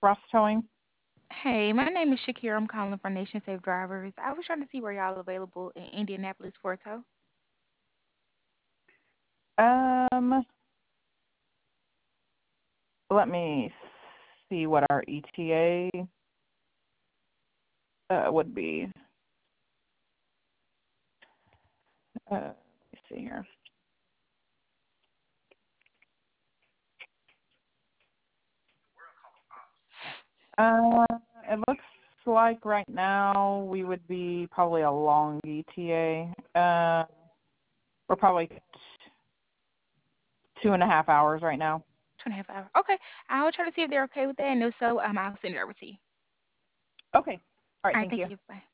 Ross Towing. Hey, my name is Shakira. I'm calling from Nation Safe Drivers. I was trying to see where y'all available in Indianapolis for a tow. Um, Let me see what our ETA would be. Let me see here. Uh, it looks like right now we would be probably a long ETA. We're probably 2.5 hours right now. 2.5 hours. Okay, I'll try to see if they're okay with that, and if so, I'll send it over to you. Okay. All right. All right, Thank thank you. you. Bye.